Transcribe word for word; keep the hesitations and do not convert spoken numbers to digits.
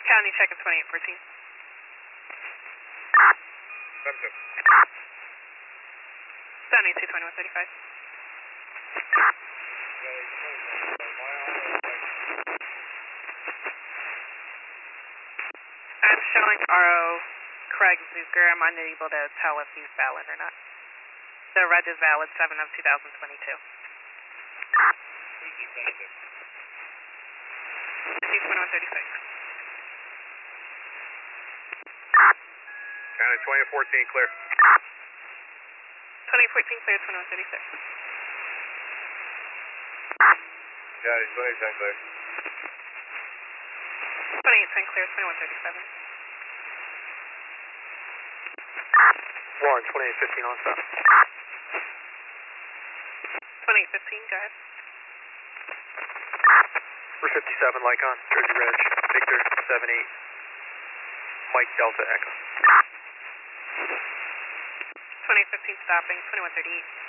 County check in twenty-eight fourteen. seventy-two twenty-one thirty-five. I'm showing R O Craig Zucker. I'm unable to tell if he's valid or not. The red is valid, seven of two thousand twenty-two. twenty-one thirty-six. County twenty fourteen, clear. twenty fourteen clear, twenty-one thirty-six. County twenty ten, clear. twenty-eight ten clear, twenty-one thirty-seven. Warren, twenty-eight fifteen on stop. twenty-eight fifteen, go ahead. Route fifty-seven, Lycon, Jersey Reg, Victor, seven eight, Mike Delta Echo. twenty fifteen stopping, twenty-one thirty-eight.